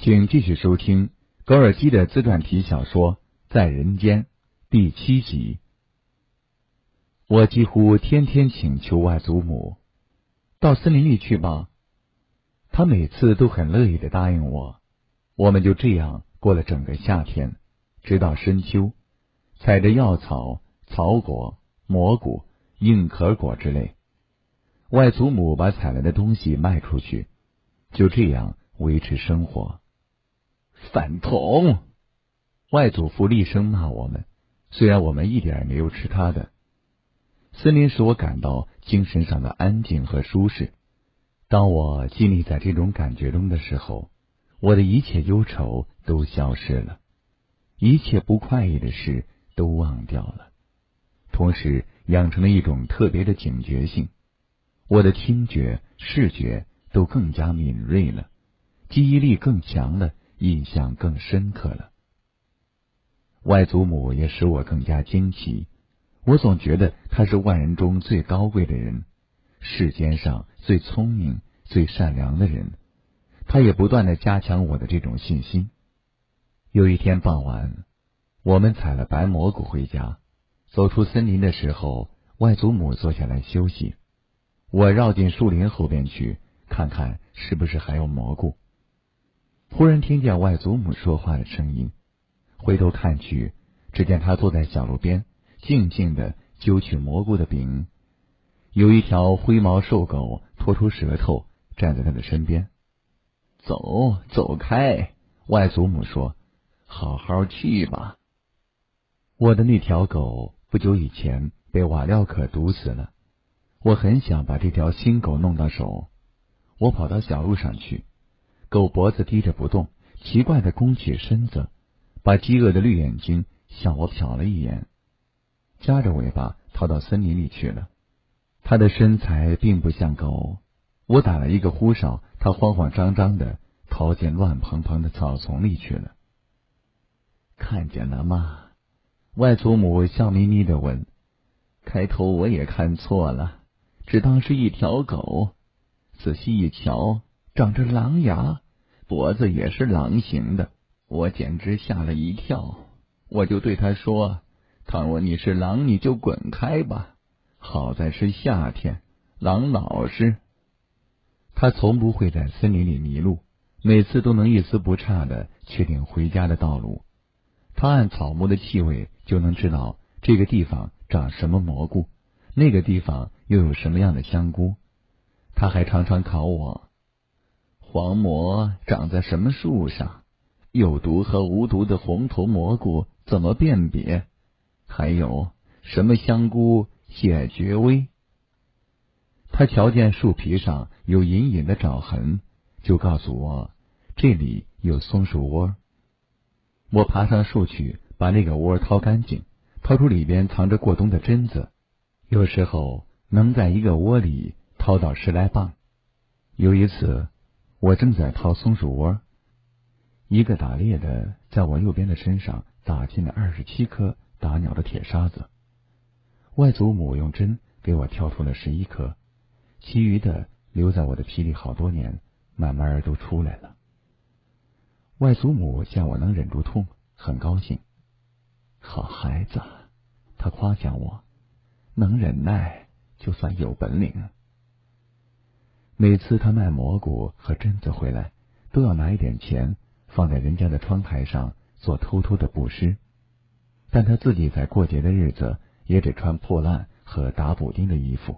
请继续收听高尔基的自传体小说《在人间》第7集。我几乎天天请求外祖母到森林里去吧，他每次都很乐意地答应我。我们就这样过了整个夏天，直到深秋，采着药草、草果、蘑菇、硬壳果之类。外祖母把采来的东西卖出去，就这样维持生活。饭桶！外祖父厉声骂我们，虽然我们一点也没有吃他的。森林使我感到精神上的安静和舒适。当我经历在这种感觉中的时候，我的一切忧愁都消失了，一切不快意的事都忘掉了，同时养成了一种特别的警觉性。我的听觉、视觉都更加敏锐了，记忆力更强了，印象更深刻了。外祖母也使我更加惊奇，我总觉得他是万人中最高贵的人，世间上最聪明、最善良的人。他也不断地加强我的这种信心。有一天傍晚，我们采了白蘑菇回家，走出森林的时候，外祖母坐下来休息。我绕进树林后边去，看看是不是还有蘑菇。忽然听见外祖母说话的声音，回头看去，只见她坐在小路边，静静地揪取蘑菇的柄。有一条灰毛瘦狗拖出舌头，站在她的身边。走开，外祖母说，好好去吧。我的那条狗不久以前被瓦廖可毒死了，我很想把这条新狗弄到手。我跑到小路上去，狗脖子低着不动，奇怪地弓起身子，把饥饿的绿眼睛向我瞟了一眼，夹着尾巴逃到森林里去了。它的身材并不像狗，我打了一个呼哨，它慌慌张张地逃进乱蓬蓬的草丛里去了。看见了吗？外祖母笑眯眯地问。开头我也看错了，只当是一条狗，仔细一瞧，长着狼牙，脖子也是狼形的，我简直吓了一跳。我就对他说，倘若你是狼，你就滚开吧，好在是夏天，狼老实。他从不会在森林里迷路，每次都能一丝不差地确定回家的道路。他按草木的气味就能知道这个地方长什么蘑菇，那个地方又有什么样的香菇。他还常常考我，黄蘑长在什么树上，有毒和无毒的红头蘑菇怎么辨别，还有什么香菇显绝微。他瞧见树皮上有隐隐的爪痕，就告诉我这里有松鼠窝。我爬上树去，把那个窝掏干净，掏出里边藏着过冬的榛子，有时候能在一个窝里掏到10来磅。有一次，我正在掏松鼠窝，一个打猎的在我右边的身上打进了27颗打鸟的铁沙子。外祖母用针给我挑出了11颗，其余的留在我的皮里好多年，慢慢都出来了。外祖母见我能忍住痛，很高兴。好孩子，她夸奖我，能忍耐就算有本领。每次她卖蘑菇和榛子回来，都要拿一点钱放在人家的窗台上做偷偷的布施，但她自己在过节的日子也得穿破烂和打补丁的衣服。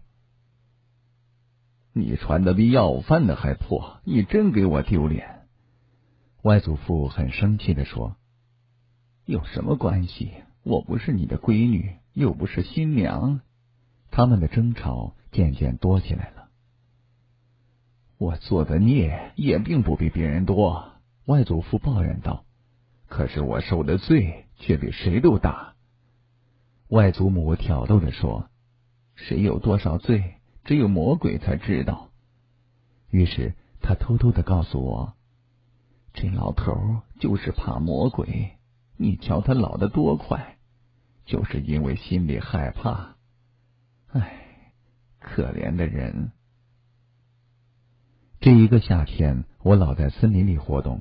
你穿的比要饭的还破，你真给我丢脸。外祖父很生气地说，有什么关系？我不是你的闺女，又不是新娘。他们的争吵渐渐多起来了。我做的孽也并不比别人多，外祖父抱怨道，可是我受的罪却比谁都大。外祖母挑逗着说，谁有多少罪，只有魔鬼才知道。于是他偷偷地告诉我，这老头就是怕魔鬼，你瞧他老得多快，就是因为心里害怕。唉，可怜的人。这一个夏天，我老在森林里活动，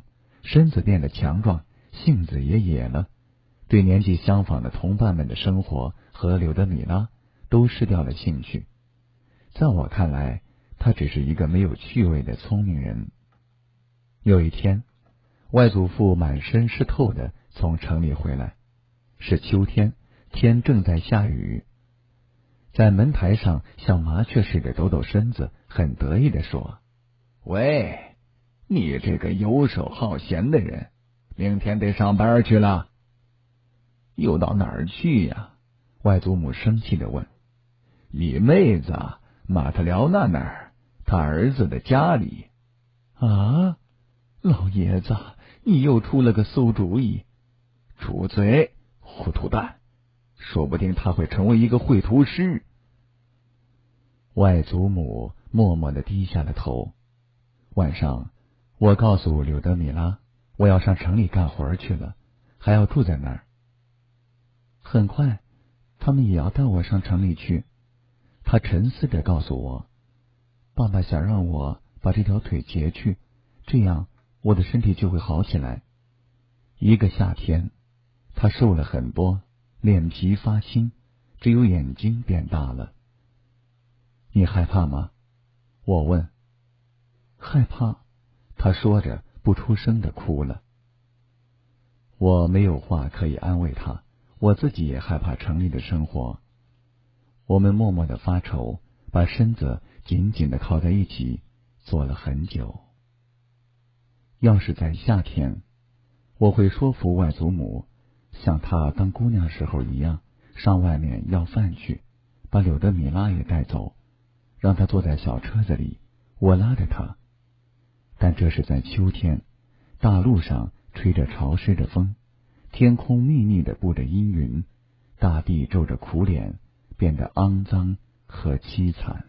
身子变得强壮，性子也野了，对年纪相仿的同伴们的生活和柳德米拉都失掉了兴趣。在我看来，他只是一个没有趣味的聪明人。有一天，外祖父满身湿透的从城里回来，是秋天，天正在下雨。在门台上像麻雀似的抖抖身子，很得意地说：“喂，你这个游手好闲的人，明天得上班去了。”“又到哪儿去呀？”外祖母生气地问。“你妹子马特辽娜那儿，他儿子的家里。”“啊，老爷子，你又出了个馊主意。”“住嘴，糊涂蛋！说不定他会成为一个绘图师。”外祖母默默地低下了头。晚上，我告诉柳德米拉，我要上城里干活去了，还要住在那儿。很快，他们也要带我上城里去。他沉思着告诉我，爸爸想让我把这条腿截去，这样我的身体就会好起来。一个夏天，他瘦了很多，脸皮发青，只有眼睛变大了。你害怕吗？我问。害怕，他说着不出声的哭了。我没有话可以安慰他，我自己也害怕城里的生活。我们默默的发愁，把身子紧紧的靠在一起，坐了很久。要是在夏天，我会说服外祖母，像她当姑娘时候一样，上外面要饭去，把柳德米拉也带走，让她坐在小车子里，我拉着她。但这是在秋天，大路上吹着潮湿的风，天空密密的布着阴云，大地皱着苦脸，变得肮脏和凄惨。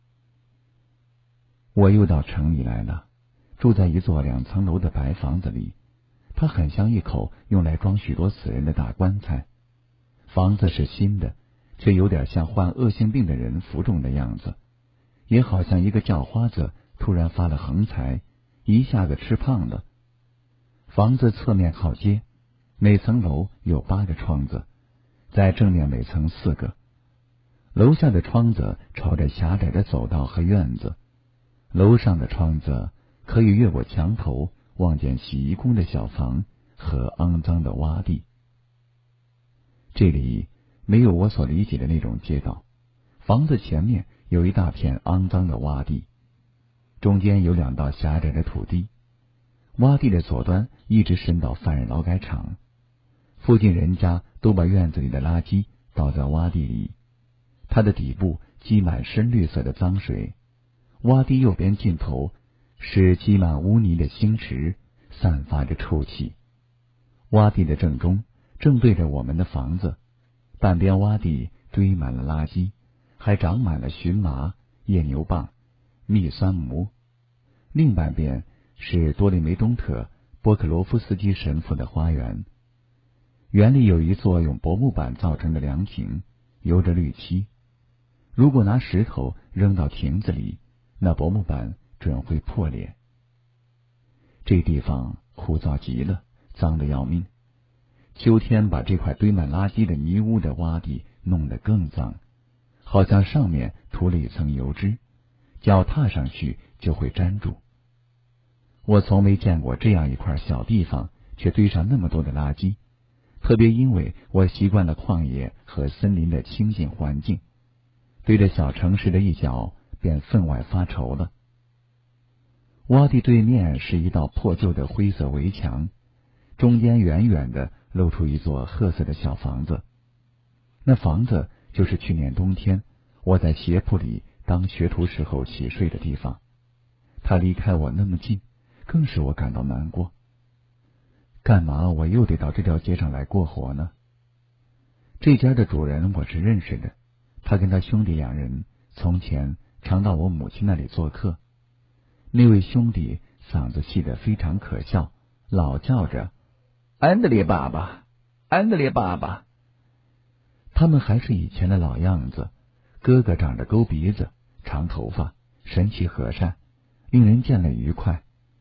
我又到城里来了，住在一座2层楼的白房子里，它很像一口用来装许多死人的大棺材。房子是新的，却有点像患恶性病的人浮肿的样子，也好像一个叫花子突然发了横财，一下子吃胖了。房子侧面靠街，每层楼有8个窗子，在正面每层4个。楼下的窗子朝着狭窄的走道和院子，楼上的窗子可以越过墙头望见洗衣工的小房和肮脏的洼地。这里没有我所理解的那种街道，房子前面有一大片肮脏的洼地，中间有2道狭窄的土地，洼地的左端一直伸到犯人劳改场。附近人家都把院子里的垃圾倒在洼地里，它的底部积满深绿色的脏水。洼地右边尽头是积满污泥的星池，散发着臭气。洼地的正中正对着我们的房子，半边洼地堆满了垃圾，还长满了荨麻、夜牛蒡、蜜酸锄。另半边是多利梅东特·波克罗夫斯基神父的花园，园里有一座用柏木板造成的凉亭，油着绿漆。如果拿石头扔到亭子里，那柏木板准会破裂。这地方枯燥极了，脏得要命。秋天把这块堆满垃圾的泥污的洼地弄得更脏，好像上面涂了一层油脂，脚踏上去就会粘住。我从没见过这样一块小地方却堆上那么多的垃圾，特别因为我习惯了旷野和森林的清静环境，对着小城市的一角便分外发愁了。洼地对面是一道破旧的灰色围墙，中间远远的露出一座褐色的小房子。那房子就是去年冬天我在鞋铺里当学徒时候起睡的地方。他离开我那么近，更使我感到难过。干嘛我又得到这条街上来过活呢？这家的主人我是认识的，他跟他兄弟2人从前常到我母亲那里做客。那位兄弟嗓子细得非常可笑，老叫着安德烈爸爸，安德烈爸爸。他们还是以前的老样子，哥哥长着沟鼻子，长头发，神气和善，令人见了愉快。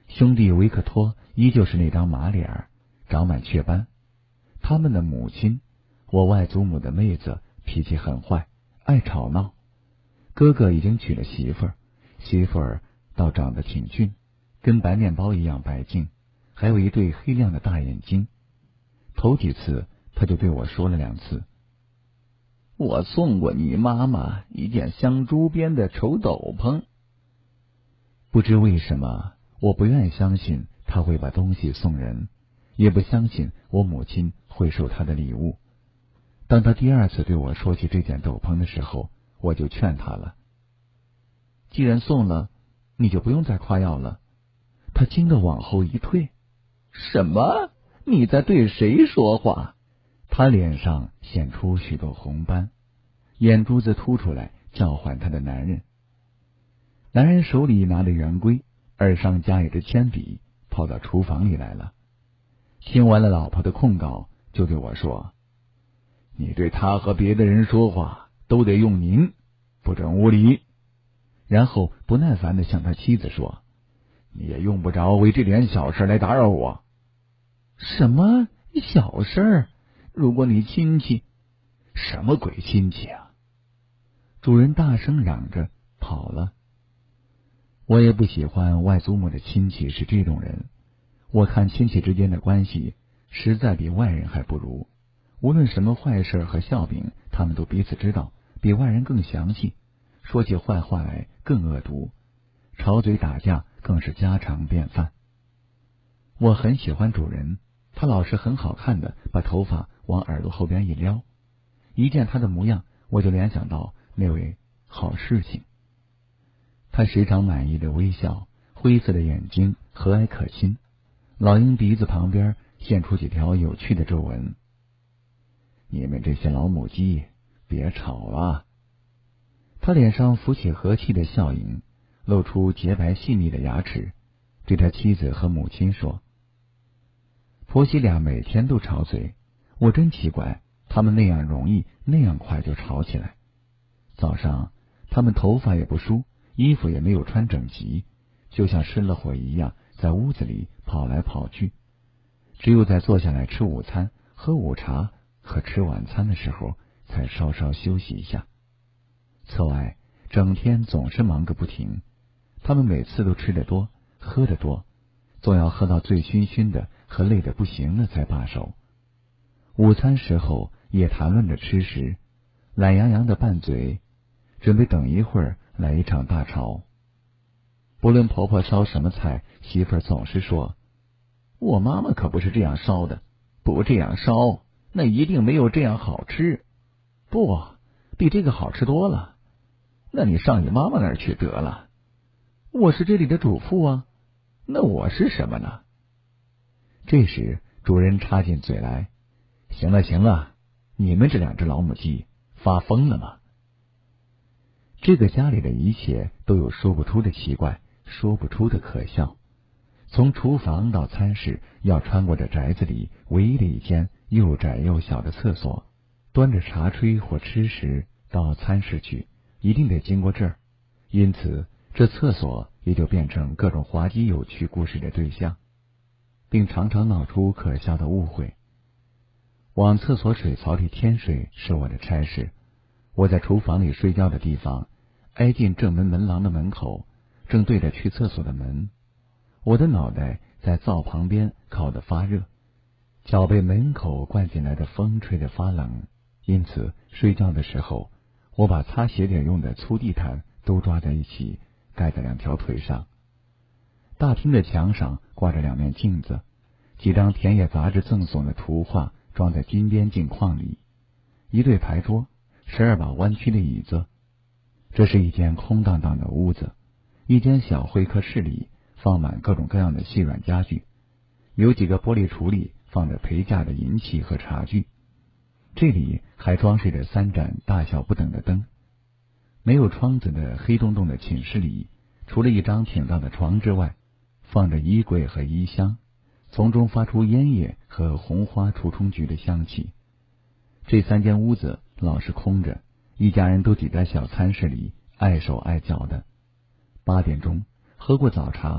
兄弟维克托依旧是那张马脸，长满雀斑。他们的母亲，我外祖母的妹子，脾气很坏，爱吵闹。哥哥已经娶了媳妇儿，媳妇儿倒长得挺俊，跟白面包一样白净，还有一对黑亮的大眼睛。头几次他就对我说了2次：我送过你妈妈一件镶珠边的丑斗篷。不知为什么，我不愿相信他会把东西送人，也不相信我母亲会收他的礼物。当他第2次对我说起这件斗篷的时候，我就劝他了：既然送了，你就不用再夸耀了。他惊得往后一退：什么？你在对谁说话？他脸上显出许多红斑，眼珠子凸出来，叫唤他的男人。男人手里拿着圆规，耳上夹一支铅笔，跑到厨房里来了。听完了老婆的控告，就对我说：你对他和别的人说话都得用您，不准无礼。然后不耐烦地向他妻子说：你也用不着为这点小事来打扰我。什么小事？如果你亲戚……什么鬼亲戚啊？主人大声嚷着跑了。我也不喜欢外祖母的亲戚是这种人，我看亲戚之间的关系实在比外人还不如，无论什么坏事和笑柄，他们都彼此知道，比外人更详细，说起坏话来更恶毒，吵嘴打架更是家常便饭。我很喜欢主人，他老是很好看的把头发往耳朵后边一撩，一见他的模样，我就联想到那位好事情。他时常满意的微笑，灰色的眼睛和蔼可亲，老鹰鼻子旁边现出几条有趣的皱纹。你们这些老母鸡，别吵了。他脸上浮起和气的笑影，露出洁白细腻的牙齿，对他妻子和母亲说：婆媳俩每天都吵嘴，我真奇怪，他们那样容易，那样快就吵起来。早上他们头发也不梳，衣服也没有穿整齐，就像失了火一样，在屋子里跑来跑去。只有在坐下来吃午餐、喝午茶和吃晚餐的时候，才稍稍休息一下。此外，整天总是忙个不停。他们每次都吃得多，喝得多，总要喝到醉醺醺的和累得不行了才罢手。午餐时候也谈论着吃食，懒洋洋的拌嘴，准备等一会儿来一场大吵。不论婆婆烧什么菜，媳妇儿总是说：我妈妈可不是这样烧的，不这样烧，那一定没有这样好吃。不，比这个好吃多了。那你上你妈妈那儿去得了。我是这里的主妇啊，那我是什么呢？这时主人插进嘴来：行了行了，你们这2只老母鸡发疯了吗？这个家里的一切都有说不出的奇怪，说不出的可笑。从厨房到餐室，要穿过这宅子里唯一的一间又窄又小的厕所，端着茶炊或吃食到餐室去，一定得经过这儿，因此这厕所也就变成各种滑稽有趣故事的对象，并常常闹出可笑的误会。往厕所水槽里添水是我的差事。我在厨房里睡觉的地方，挨近正门门廊的门口，正对着去厕所的门。我的脑袋在灶旁边烤得发热，脚被门口灌进来的风吹得发冷，因此睡觉的时候，我把擦鞋点用的粗地毯都抓在一起，盖在2条腿上。大厅的墙上挂着2面镜子，几张田野杂志赠送的图画装在金边镜框里，一对牌桌，12把弯曲的椅子。这是一间空荡荡的屋子，一间小会客室里放满各种各样的细软家具，有几个玻璃橱里放着陪嫁的银器和茶具。这里还装饰着3盏大小不等的灯。没有窗子的黑洞洞的寝室里，除了一张挺大的床之外，放着衣柜和衣箱，从中发出烟叶和红花除虫菊的香气。这3间屋子老是空着，一家人都挤在小餐室里，碍手碍脚的。8点钟喝过早茶，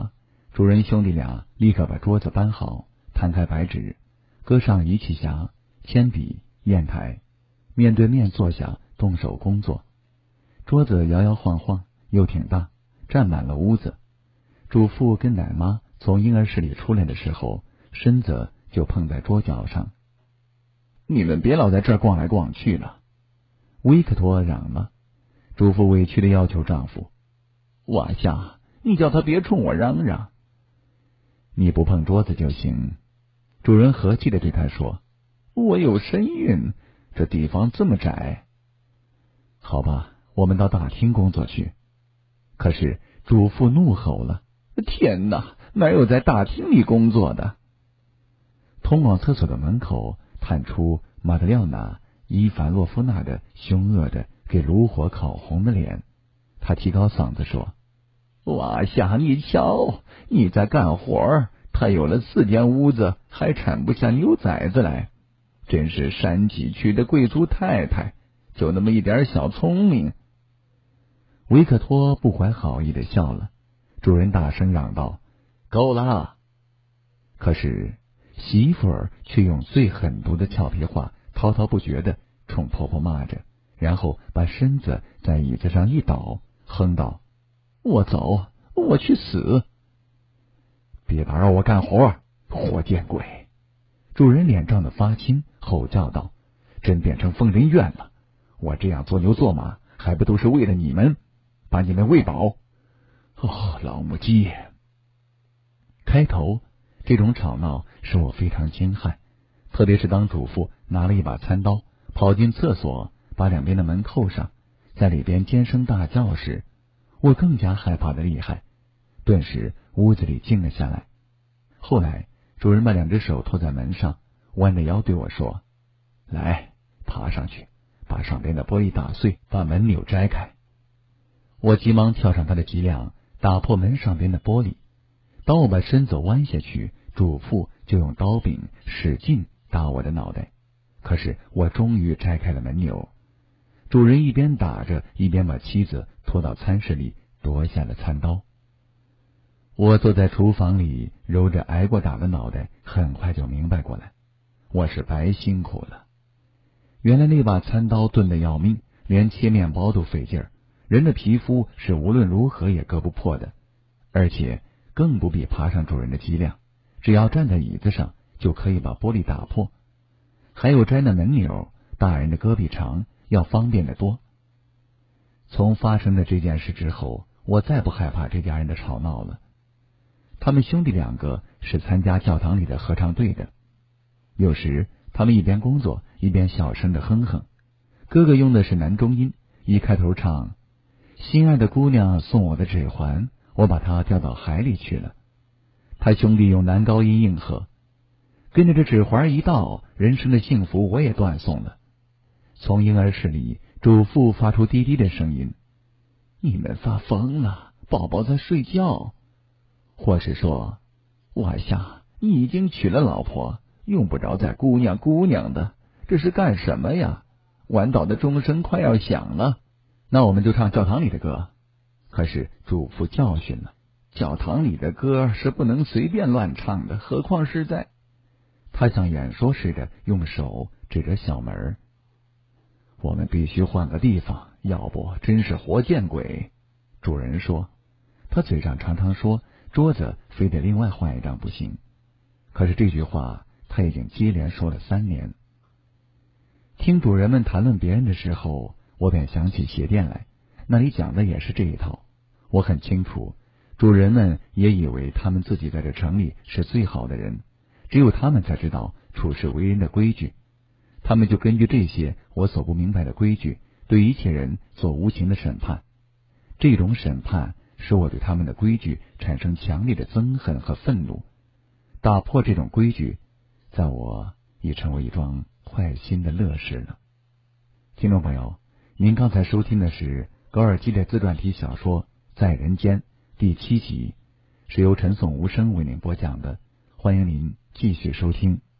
主人兄弟俩立刻把桌子搬好，摊开白纸，搁上仪器匣、铅笔、砚台，面对面坐下动手工作。桌子摇摇晃晃，又挺大，占满了屋子。主妇跟奶妈从婴儿室里出来的时候，身子就碰在桌角上。你们别老在这儿逛来逛去了，维克托嚷了。主妇委屈地要求丈夫：瓦夏，你叫他别冲我嚷嚷。你不碰桌子就行。主人和气地对他说：我有身孕，这地方这么窄。好吧，我们到大厅工作去。可是主妇怒吼了：天哪，哪有在大厅里工作的？通往厕所的门口探出马德廖娜·伊凡洛夫娜的凶恶的给炉火烤红的脸。他提高嗓子说：瓦夏，你瞧，你在干活，他有了4间屋子，还产不下牛崽子来，真是山崎区的贵族太太，就那么一点小聪明。维克托不怀好意地笑了。主人大声嚷道：够了！可是媳妇儿却用最狠毒的俏皮话滔滔不绝地冲婆婆骂着，然后把身子在椅子上一倒，哼道：我走，我去死！别打扰我干活，活见鬼！主人脸涨得发青，吼叫道：真变成疯人院了！我这样做牛做马，还不都是为了你们，把你们喂饱？哦，老母鸡！开头这种吵闹使我非常惊骇，特别是当主妇拿了一把餐刀跑进厕所，把两边的门扣上，在里边尖声大叫时，我更加害怕的厉害。顿时屋子里静了下来。后来主人把2只手托在门上，弯着腰对我说：来，爬上去，把上边的玻璃打碎，把门钮摘开。我急忙跳上他的脊梁，打破门上边的玻璃。当我把身子弯下去，主妇就用刀柄使劲打我的脑袋。可是我终于摘开了门钮。主人一边打着，一边把妻子拖到餐室里，夺下了餐刀。我坐在厨房里，揉着挨过打的脑袋，很快就明白过来，我是白辛苦了。原来那把餐刀钝得要命，连切面包都费劲儿，人的皮肤是无论如何也割不破的，而且更不必爬上主人的脊梁，只要站在椅子上就可以把玻璃打破。还有摘那门钮，大人的胳臂长，要方便得多。从发生了这件事之后，我再不害怕这家人的吵闹了。他们兄弟2个是参加教堂里的合唱队的，有时他们一边工作一边小声的哼哼。哥哥用的是男中音，一开头唱心爱的姑娘送我的指环，我把它掉到海里去了。他兄弟用男高音应和，跟着这指环一道，人生的幸福我也断送了。从婴儿室里，主妇发出低低的声音：你们发疯了，宝宝在睡觉。或是说：瓦夏，你已经娶了老婆，用不着再姑娘姑娘的，这是干什么呀？晚岛的钟声快要响了，那我们就唱教堂里的歌。可是主妇教训了，教堂里的歌是不能随便乱唱的，何况是在……他像演说似的用手指着小门。我们必须换个地方，要不真是活见鬼。主人说，他嘴上常常说桌子非得另外换一张不行，可是这句话他已经接连说了3年。听主人们谈论别人的时候，我便想起鞋店来，那里讲的也是这一套。我很清楚，主人们也以为他们自己在这城里是最好的人，只有他们才知道处世为人的规矩。他们就根据这些我所不明白的规矩，对一切人做无情的审判。这种审判使我对他们的规矩产生强烈的憎恨和愤怒。打破这种规矩，在我已成为一桩快心的乐事了。听众朋友，您刚才收听的是高尔基的自传体小说《在人间》第7集，是由陈颂无声为您播讲的，欢迎您继续收听。